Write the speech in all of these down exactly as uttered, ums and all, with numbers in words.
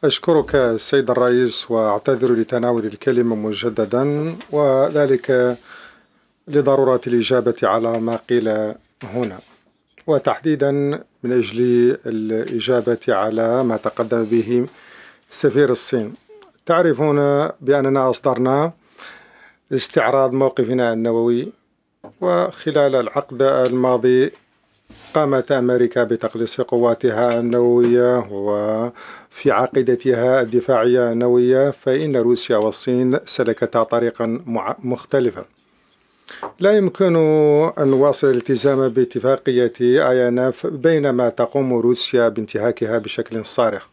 أشكرك السيد الرئيس وأعتذر لتناول الكلمة مجددا، وذلك لضرورة الإجابة على ما قيل هنا، وتحديدا من أجل الإجابة على ما تقدم به سفير الصين. تعرفون بأننا أصدرنا استعراض موقفنا النووي، وخلال العقد الماضي قامت أمريكا بتقليص قواتها النووية وفي عقيدتها الدفاعية النووية، فإن روسيا والصين سلكتا طريقا مختلفا. لا يمكن أن نواصل الالتزام باتفاقية آي إن إف بينما تقوم روسيا بانتهاكها بشكل صارخ.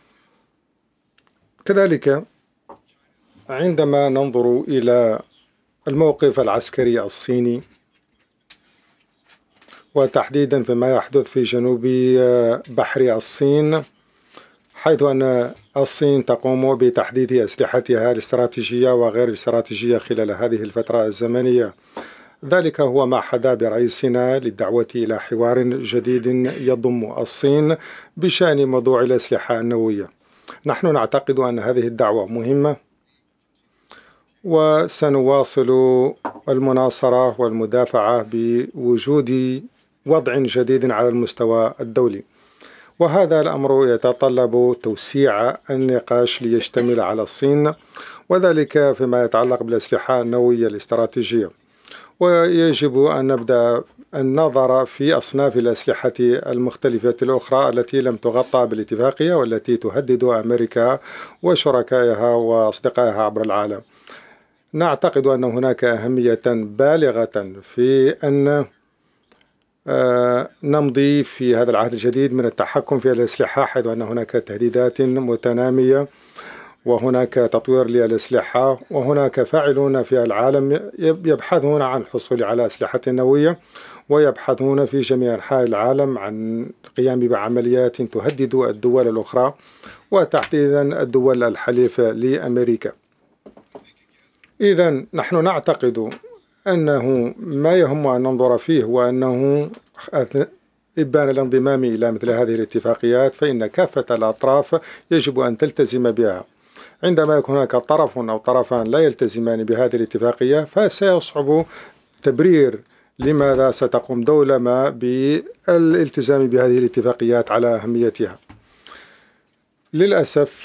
كذلك عندما ننظر إلى الموقف العسكري الصيني، وتحديدا فيما يحدث في جنوب بحر الصين، حيث أن الصين تقوم بتحديث أسلحتها الاستراتيجية وغير الاستراتيجية خلال هذه الفترة الزمنية. ذلك هو ما حدا برئيسنا للدعوة إلى حوار جديد يضم الصين بشأن موضوع الأسلحة النووية. نحن نعتقد أن هذه الدعوة مهمة، وسنواصل المناصرة والمدافعة بوجود وضع جديد على المستوى الدولي، وهذا الأمر يتطلب توسيع النقاش ليشتمل على الصين، وذلك فيما يتعلق بالأسلحة النووية الاستراتيجية. ويجب أن نبدأ النظر في أصناف الأسلحة المختلفة الأخرى التي لم تغطى بالاتفاقية والتي تهدد أمريكا وشركائها وأصدقائها عبر العالم. نعتقد أن هناك أهمية بالغة في أن نمضي في هذا العهد الجديد من التحكم في الأسلحة، حيث أن هناك تهديدات متنامية، وهناك تطوير للأسلحة، وهناك فاعلون في العالم يبحثون عن الحصول على أسلحة نووية، ويبحثون في جميع أنحاء العالم عن القيام بعمليات تهدد الدول الأخرى، وتحديدا الدول الحليفة لأمريكا. إذن نحن نعتقد أنه ما يهم أن ننظر فيه هو أنه إبان الانضمام إلى مثل هذه الاتفاقيات، فإن كافة الأطراف يجب أن تلتزم بها. عندما يكون هناك طرف أو طرفان لا يلتزمان بهذه الاتفاقية، فسيصعب تبرير لماذا ستقوم دولة ما بالالتزام بهذه الاتفاقيات على أهميتها. للأسف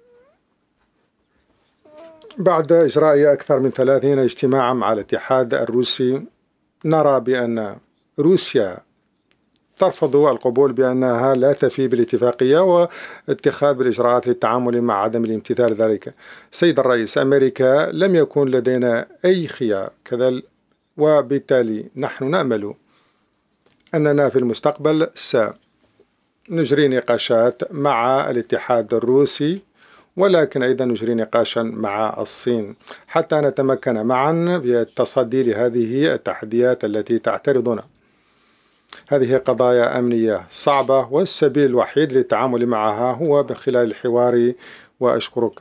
بعد إجراء أكثر من ثلاثين اجتماعا مع الاتحاد الروسي، نرى بأن روسيا ترفض القبول بأنها لا تفي بالاتفاقية واتخاذ بالإجراءات للتعامل مع عدم الامتثال ذلك. سيد الرئيس، أمريكا لم يكن لدينا أي خيار كذلك، وبالتالي نحن نأمل أننا في المستقبل سنجري نقاشات مع الاتحاد الروسي، ولكن أيضا نجري نقاشا مع الصين حتى نتمكن معا بالتصدي لهذه التحديات التي تعترضنا. هذه قضايا أمنية صعبة، والسبيل الوحيد للتعامل معها هو من خلال الحوار. وأشكرك.